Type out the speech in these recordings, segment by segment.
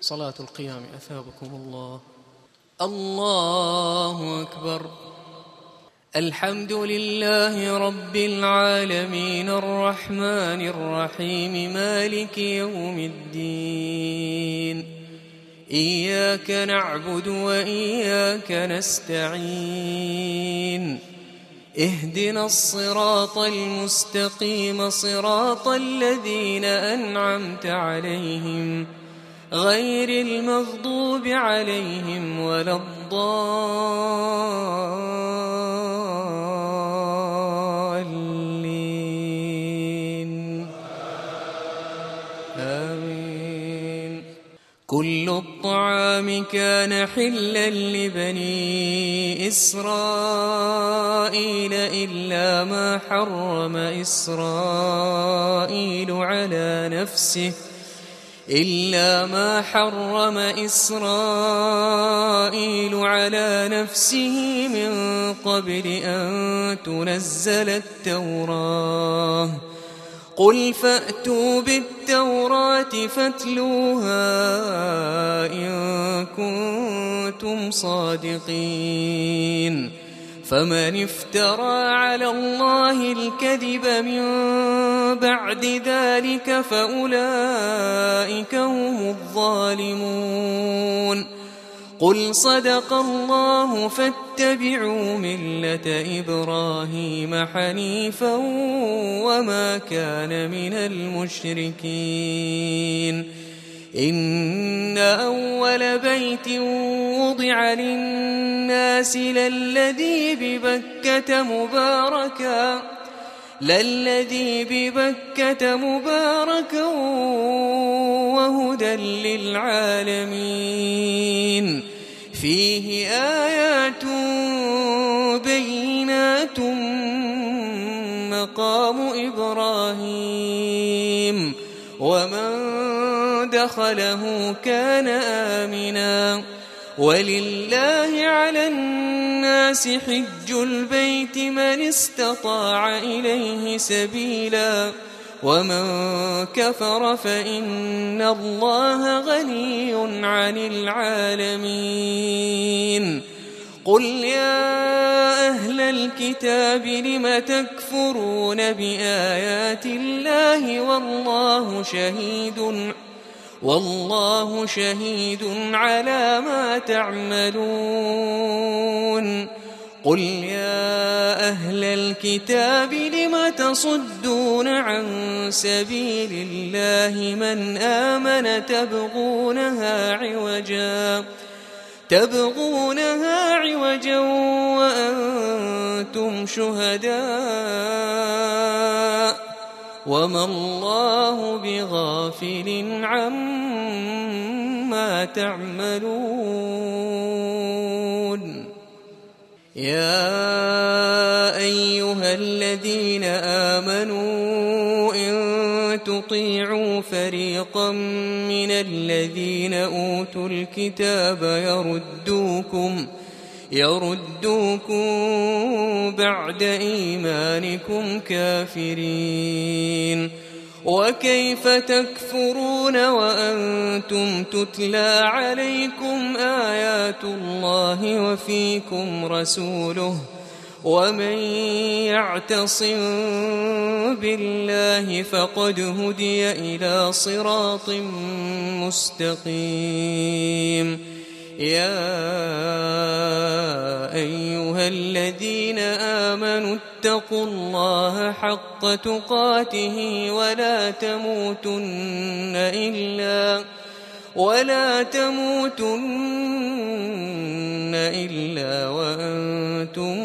صلاة القيام أثابكم الله. الله أكبر. الحمد لله رب العالمين الرحمن الرحيم مالك يوم الدين. إياك نعبد وإياك نستعين. اهدنا الصراط المستقيم صراط الذين أنعمت عليهم غير المغضوب عليهم ولا الضالين. آمين. كل الطعام كان حلا لبني إسرائيل إلا ما حرم إسرائيل على نفسه من قبل أن تنزل التوراة. قل فأتوا بالتوراة فاتلوها إن كنتم صادقين. فمن افترى على الله الكذب من بعد ذلك فأولئك هم الظالمون. قل صدق الله فاتبعوا ملة إبراهيم حنيفا وما كان من المشركين. إن أول بيت وضع للناس للذي ببكة مباركا وهدى للعالمين. فيه آيات بينات مقام إبراهيم ومن دخله كان آمنا. ولله على الناس حج البيت من استطاع إليه سبيلا ومن كفر فإن الله غني عن العالمين. قل يا أهل الكتاب لم تكفرون بآيات الله والله شهيد على ما تعملون. قل يا أهل الكتاب لم تصدون عن سبيل الله من آمن تبغونها عوجا وأنتم شهداء وما الله بغافل عما تعملون. يا أيها الذين آمنوا إن تطيعوا فريقا من الذين أوتوا الكتاب يردوكم بعد إيمانكم كافرين. وكيف تكفرون وأنتم تتلى عليكم آيات الله وفيكم رسوله ومن يعتصم بالله فقد هدي إلى صراط مستقيم. يا أيها الذين آمنوا اتقوا الله حق تقاته ولا تموتن إلا وأنتم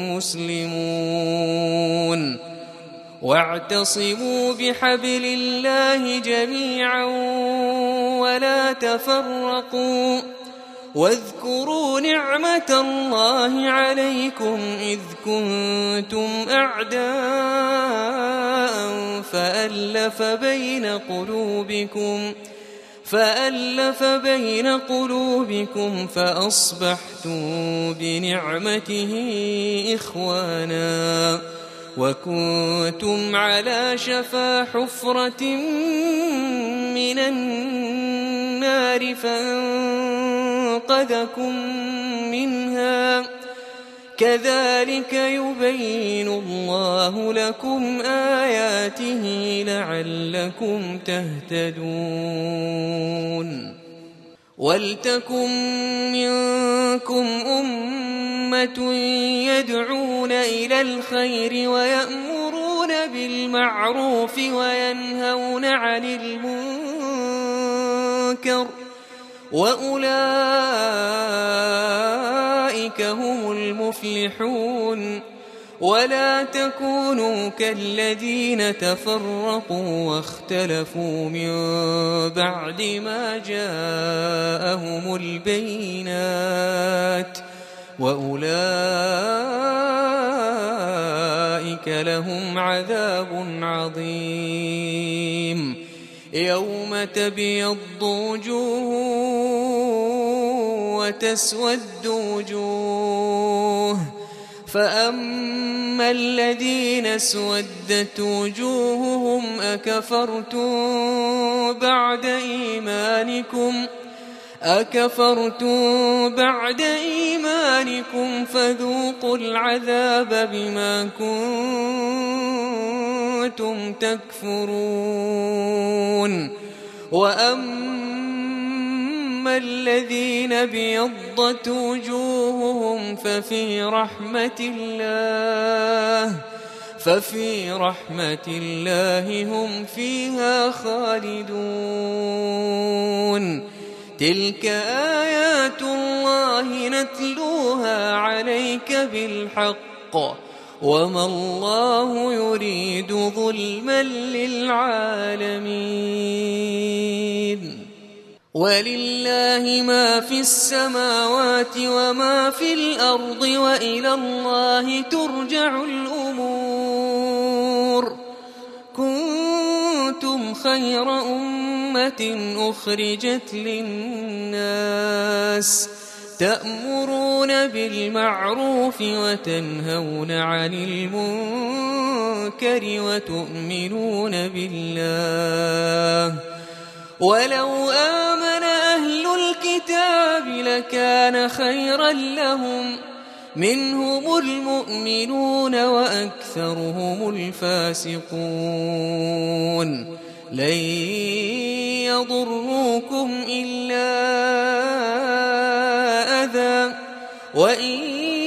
مسلمون. واعتصموا بحبل الله جميعا ولا تفرقوا. واذكروا نعمة الله عليكم إذ كنتم أعداء فألف بين قلوبكم فأصبحتم بنعمته إخوانا وكنتم على شفا حفرة من النار النار فأنقذكم منها كذلك يبين الله لكم آياته لعلكم تهتدون ولتكن منكم أمة يدعون إلى الخير ويأمرون بالمعروف وينهون عن المنكر وأولئك هم المفلحون ولا تكونوا كالذين تفرقوا واختلفوا من بعد ما جاءهم البينات وأولئك لهم عذاب عظيم يوم تبيض وجوه وتسود وجوه فأما الذين اسودت وجوههم أكفرتم بعد إيمانكم فذوقوا العذاب بما كنتم تكفرون وأما الذين ابيضت وجوههم ففي رحمة الله هم فيها خالدون تلك آيات الله نتلوها عليك بالحق وما الله يريد ظلما للعالمين ولله ما في السماوات وما في الأرض وإلى الله ترجع الأمور كنتم خير أمة أخرجت للناس تأمرون بالمعروف وتنهون عن المنكر وتؤمنون بالله ولو آمن أهل الكتاب لكان خيرا لهم منهم المؤمنون وأكثرهم الفاسقون لن يضروكم إلا أذى وإن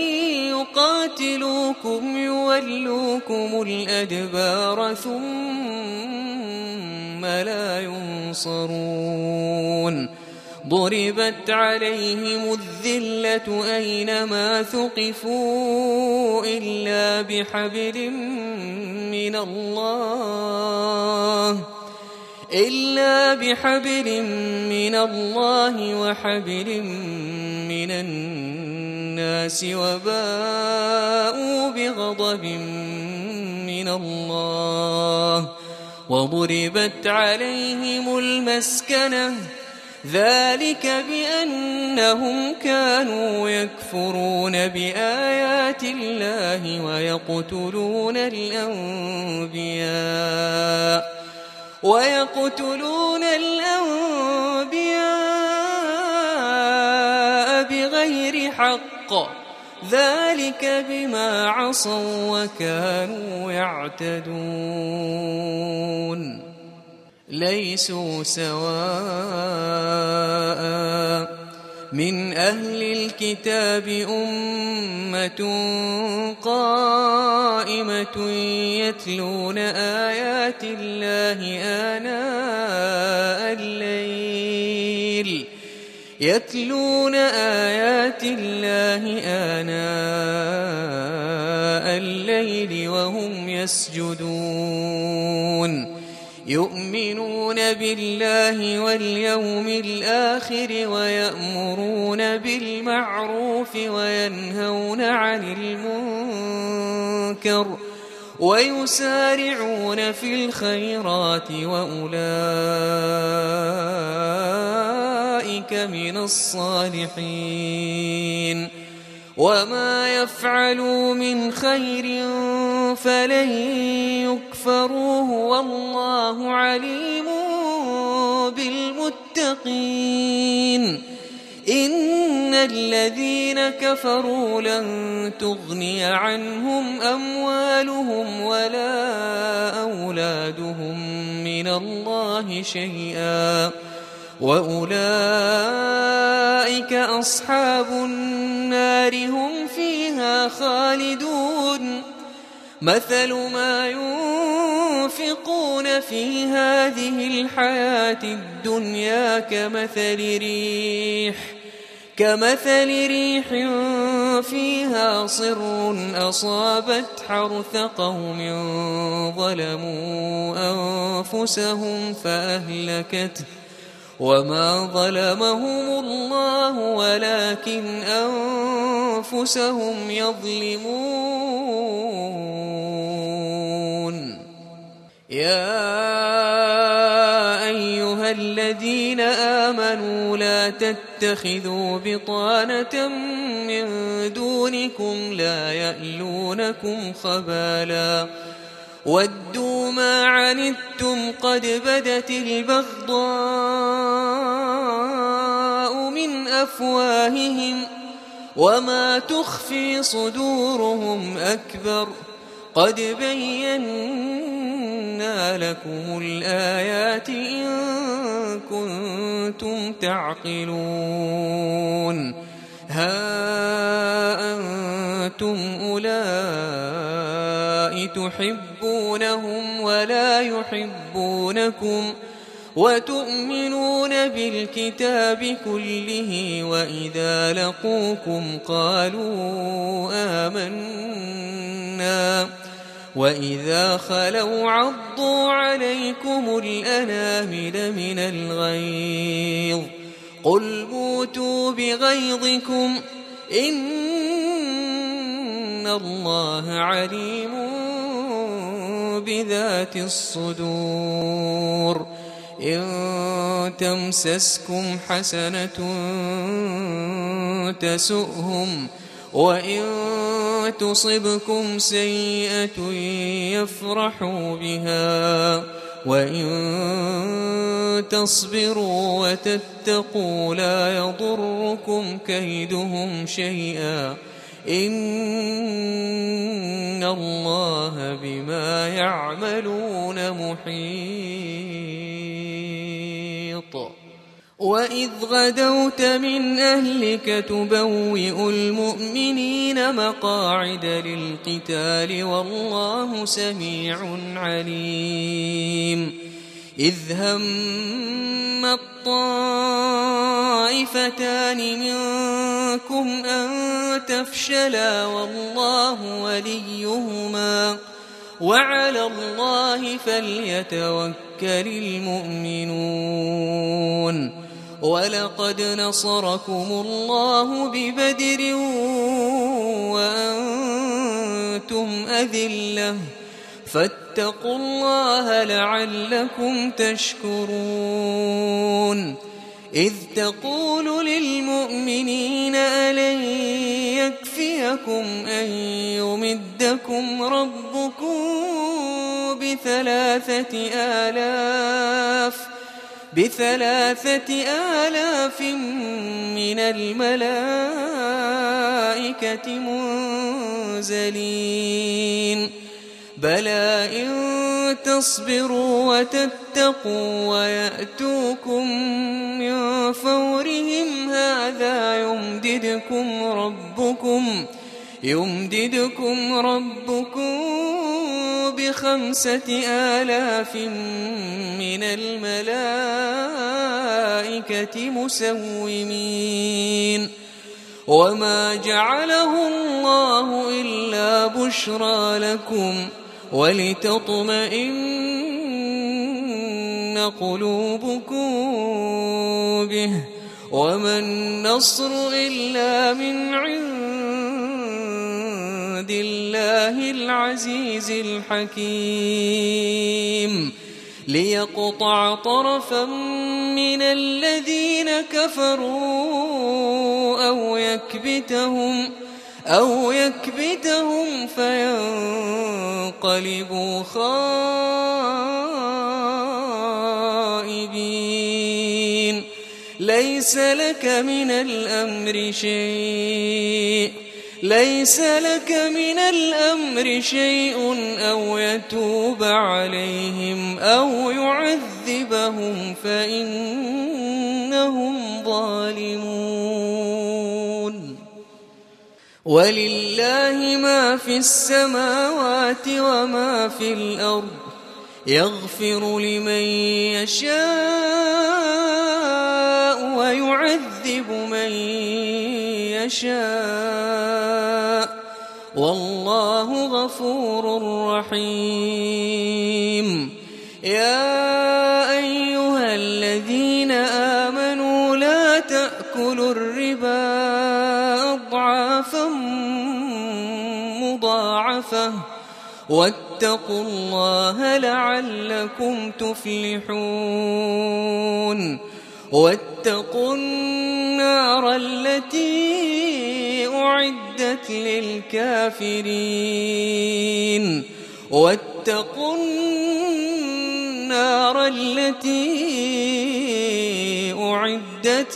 يقاتلوكم يولوكم الأدبار ثم لا ينصرون ضربت عليهم الذلة أينما ثقفوا إلا بحبل من الله وحبل من الناس وباءوا بغضب من الله وضربت عليهم المسكنة ذلك بأنهم كانوا يكفرون بآيات الله ويقتلون الأنبياء بغير حق ذلك بما عصوا وكانوا يعتدون ليسوا سواء من أهل الكتاب أمة قائمة يتلون آيات الله آناء الليل وهم يسجدون يؤمنون بالله واليوم الآخر ويأمرون بالمعروف وينهون عن المنكر ويسارعون في الخيرات وأولئك من الصالحين وما يفعلوا من خير فلن يكفروه والله عليم بالمتقين المتقين إن الذين كفروا لن تغني عنهم أموالهم ولا أولادهم من الله شيئا وأولئك أصحاب النار هم فيها خالدون مثل ما ينفقون في هذه الحياة الدنيا كمثل ريح فيها صر أصابت حرث قوم ظلموا أنفسهم فأهلكته وما ظلمهم الله ولكن أنفسهم يظلمون يا أيها الذين آمنوا لا تتخذوا بطانة من دونكم لا يألونكم خبالا ودوا ما عنتم قد بدت البغضاء من أفواههم وما تخفي صدورهم أكبر قد بينا لكم الآيات إن كنتم تعقلون ها أنتم أولئك تحبونهم ولا يحبونكم وتؤمنون بالكتاب كله وإذا لقوكم قالوا آمنا وإذا خلوا عضوا عليكم الأنامل من الغيظ قل موتوا بغيظكم إن الله عليم بذات الصدور إن تمسسكم حسنة تسؤهم وإن تصبكم سيئة يفرحوا بها وإن تصبروا وتتقوا لا يضركم كيدهم شيئا إن الله بما يعملون محيط وإذ غدوت من أهلك تبوئ المؤمنين مقاعد للقتال والله سميع عليم إذ هم الطائفتان منكم أن تفشلا والله وليهما وعلى الله فليتوكل المؤمنون ولقد نصركم الله ببدر وأنتم أذلة فاتقوا الله لعلكم تشكرون إذ تقول للمؤمنين ألن يكفيكم أن يمدكم ربكم بثلاثة آلاف من الملائكة منزلين بلى إن تصبروا وتتقوا ويأتوكم من فورهم هذا يمددكم ربكم ب5,000 من الملائكة مسومين وما جعله الله إلا بشرى لكم ولتطمئن قلوبكم به وما النصر إلا من عند الله العزيز الحكيم ليقطع طرفا من الذين كفروا أو يكبتهم فينقلبوا خائبين ليس لك من الأمر شيء أو يتوب عليهم أو يعذبهم فإنهم ظالمون ولله ما في السماوات وما في الأرض يغفر لمن يشاء ويعذب من يشاء والله غفور رحيم يا أيها الذين آمنوا لا تأكلوا الربا أضعافا مضاعفة واتقوا الله لعلكم تفلحون واتقوا النار التي أعدت للكافرين واتقوا النار التي أعدت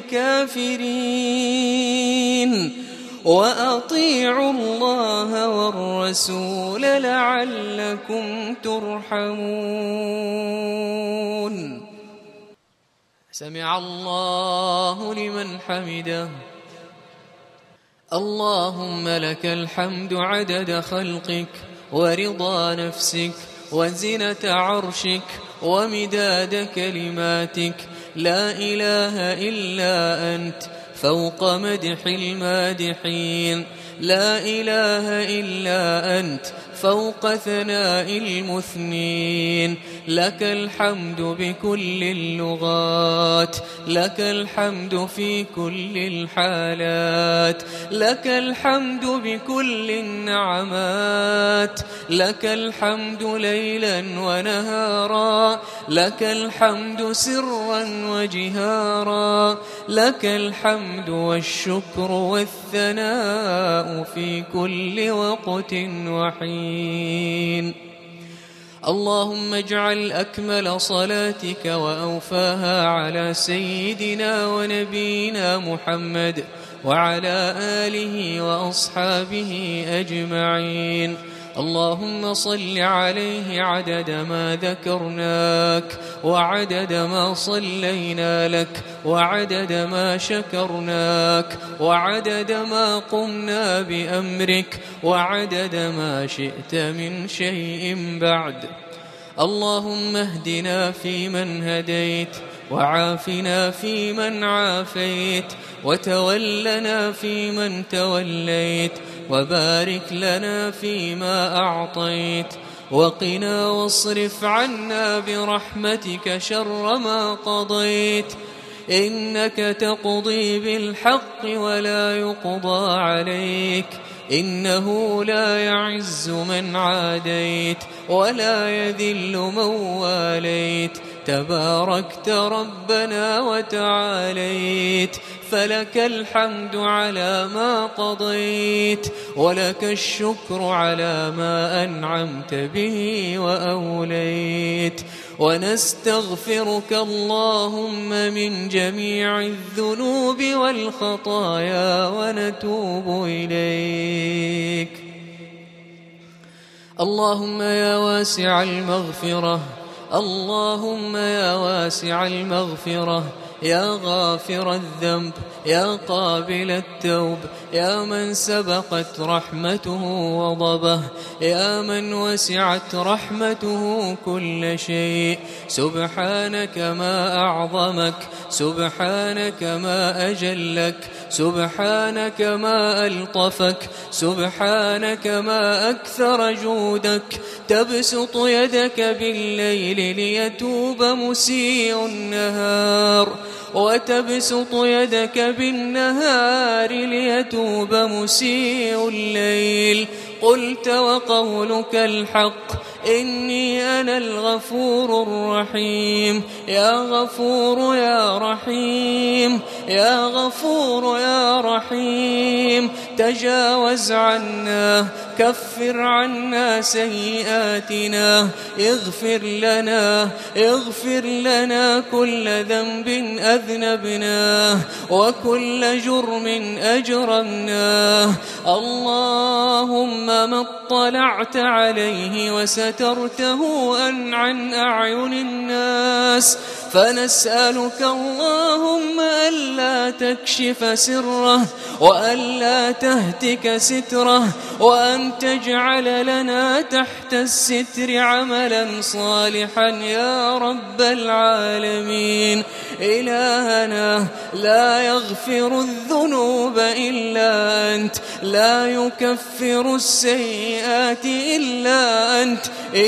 للكافرين وأطيعوا الله والرسول لعلكم ترحمون سمع الله لمن حمده اللهم لك الحمد عدد خلقك ورضا نفسك وزنة عرشك ومداد كلماتك لا إله إلا أنت فوق مدح المادحين لا إله إلا أنت فوق ثناء المثنين لك الحمد بكل اللغات لك الحمد في كل الحالات لك الحمد بكل النعمات لك الحمد ليلا ونهارا لك الحمد سرا وجهارا لك الحمد والشكر والثناء في كل وقت وحين اللهم اجعل أكمل صلاتك وأوفاها على سيدنا ونبينا محمد وعلى آله وأصحابه أجمعين اللهم صل عليه عدد ما ذكرناك وعدد ما صلينا لك وعدد ما شكرناك وعدد ما قمنا بأمرك وعدد ما شئت من شيء بعد اللهم اهدنا فيمن هديت وعافنا فيمن عافيت وتولنا فيمن توليت وبارك لنا فيما أعطيت وقنا واصرف عنا برحمتك شر ما قضيت إنك تقضي بالحق ولا يقضى عليك إنه لا يعز من عاديت ولا يذل من واليت تباركت ربنا وتعاليت فلك الحمد على ما قضيت ولك الشكر على ما أنعمت به وأوليت ونستغفرك اللهم من جميع الذنوب والخطايا ونتوب إليك اللهم يا واسع المغفرة اللهم يا واسع المغفرة يا غافر الذنب يا قابل التوب يا من سبقت رحمته وضبه يا من وسعت رحمته كل شيء سبحانك ما أعظمك سبحانك ما أجلك سبحانك ما ألطفك سبحانك ما أكثر جودك تبسط يدك بالليل ليتوب مسيء النهار وتبسط يدك بالنهار ليتوب مسيء الليل قلت وقولك الحق إني أنا الغفور الرحيم يا غفور يا رحيم يا غفور يا رحيم تجاوز عنا، كفر عنا سيئاتنا، اغفر لنا كل ذنب أذنبناه وكل جرم أجرمناه. اللهم ما اطلعت عليه وسترته عن أعين الناس، فنسألك اللهم ألا تكشف سره وألا تهتك ستره، وأن تجعل لنا تحت الستر عملا صالحا يا رب العالمين. إلهنا لا يغفر الذنوب إلا أنت، لا يكفر السيئات إلا أنت.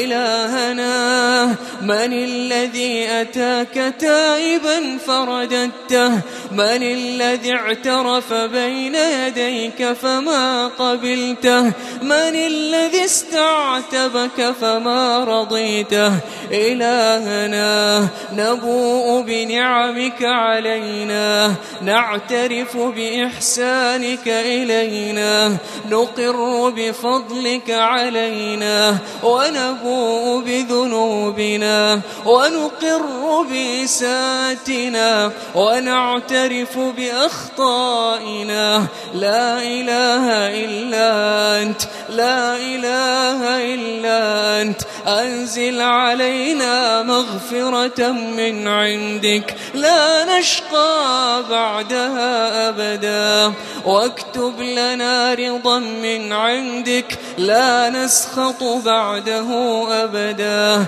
إلهنا من الذي أتاك تائبا فرددته؟ من الذي اعترف بين يديك فما قبلته؟ من الذي استعتبك فما رضيته؟ إلهنا نبوء بنعمك علينا، نعترف بإحسانك إلينا، نقر بفضلك علينا، ونبوء بذنوبنا، ونقر بإساءتنا، ونعترف بأخطائنا. لا إله إلا أنت، لا إله إلا أنت. أنزل علينا مغفرة من عندك لا نشقى بعدها أبدا، واكتب لنا رضا من عندك لا نسخط بعده أبدا.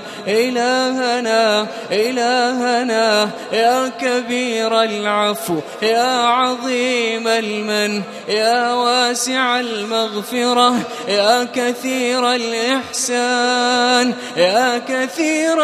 إلهنا إلهنا يا كبير العفو، يا عظيم المن، يا واسع المغفرة، يا كثير الإحسان، يا كثير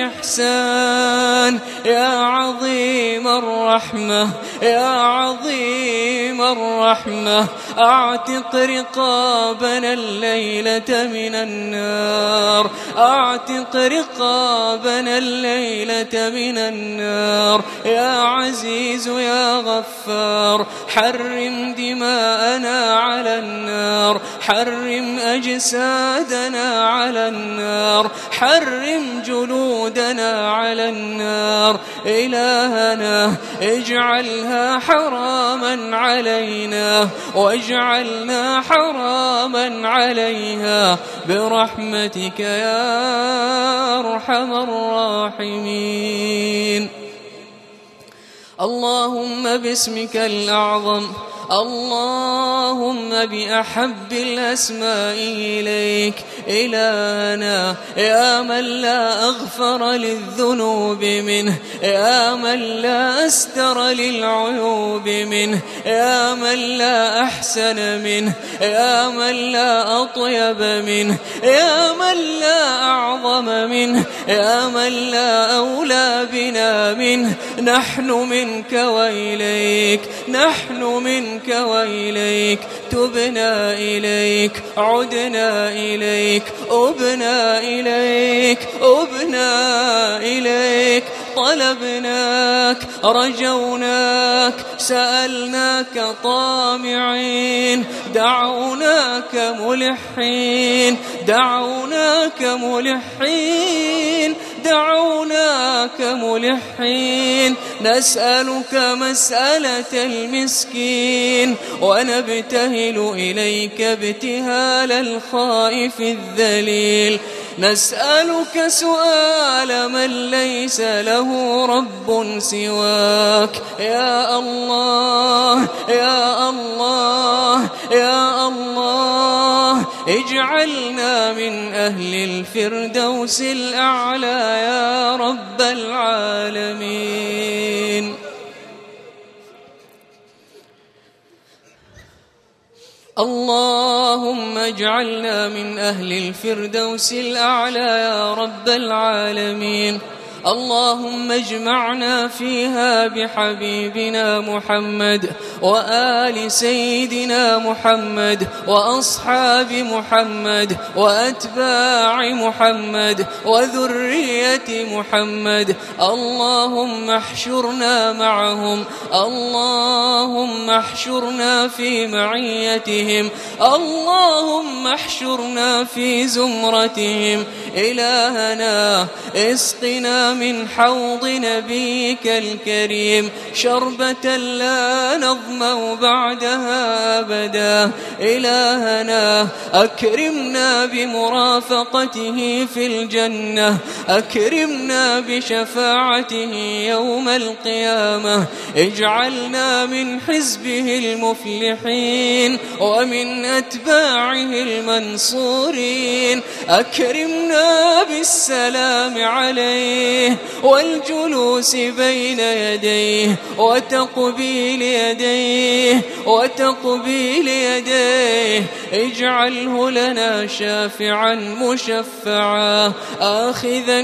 الإحسان، يا عظيم الرحمة، يا عظيم الرحمة. أعتق رقابنا الليلة من النار، أعتق رقابنا الليلة من النار. يا عزيز يا غفار، حرم دماءنا على النار، حرم أجسادنا على النار، حرم جلودنا على النار. إلهنا اجعلها حراما علينا، واجعلنا حراما عليها برحمتك يا أرحم الراحمين. اللهم باسمك الأعظم، اللهم بأحب الأسماء إليك، إلهنا يا من لا أغفر للذنوب منه، يا من لا أستر للعيوب منه، يا من لا أحسن منه، يا من لا أطيب منه، يا من لا أعظم منه، يا من لا أولى بنا منه. نحن منك وإليك، نحن منك وإليك، تبنا إليك، عدنا إليك، أبنا إليك، أبنا إليك، طلبناك، رجوناك، سألناك طامعين، دعوناك ملحين، دعوناك ملحين، دعوناك ملحين. نسألك مسألة المسكين، ونبتهل إليك ابتهال الخائف الذليل. نسألك سؤال من ليس له رب سواك. يا الله يا الله يا الله، اجعلنا من أهل الفردوس الأعلى يا رب العالمين. اللهم اجعلنا من أهل الفردوس الأعلى يا رب العالمين. اللهم اجمعنا فيها بحبيبنا محمد، وآل سيدنا محمد وأصحاب محمد وأتباع محمد وذرية محمد. اللهم احشرنا معهم، اللهم احشرنا في معيتهم، اللهم احشرنا في زمرتهم. إلهنا اسقنا من حوض نبيك الكريم شربة لا نظمأ بعدها أبدا. إلهنا أكرمنا بمرافقته في الجنة، أكرمنا بشفاعته يوم القيامة، اجعلنا من حزبه المفلحين ومن أتباعه المنصورين. أكرمنا بالسلام عليه والجلوس بين يديه وتقبيل يديه وتقبيل يديه. اجعله لنا شافعا مشفعا آخذا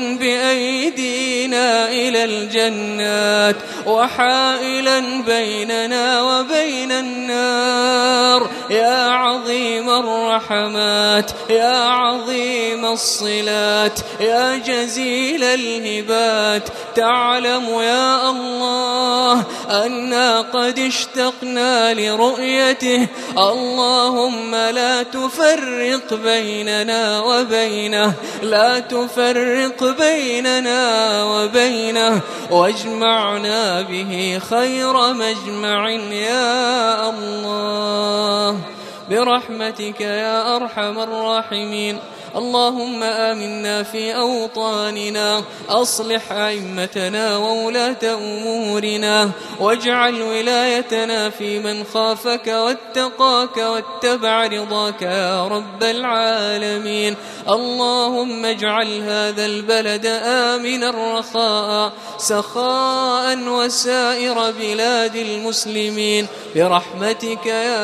بأيدينا إلى الجنات وحائلا بيننا وبين النار. يا عظيم الرحمات، يا عظيم الصلات، يا جزيل الهبات، تعلم يا الله أنا قد اشتقنا لرؤيته. اللهم لا تفرق بيننا وبينه، لا تفرق بيننا وبينه، واجمعنا به خير مجمع يا الله برحمتك يا أرحم الراحمين. اللهم آمنا في أوطاننا، أصلح أئمتنا وولاة أمورنا، واجعل ولايتنا في من خافك واتقاك واتبع رضاك يا رب العالمين. اللهم اجعل هذا البلد آمنا رخاء سخاء وسائر بلاد المسلمين برحمتك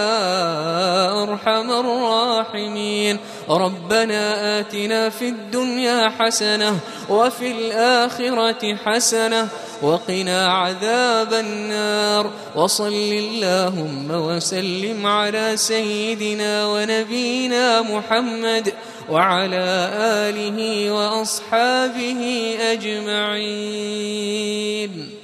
يا أرحم الراحمين. ربنا آتنا في الدنيا حسنة وفي الآخرة حسنة وقنا عذاب النار. وصل اللهم وسلم على سيدنا ونبينا محمد وعلى آله وأصحابه أجمعين.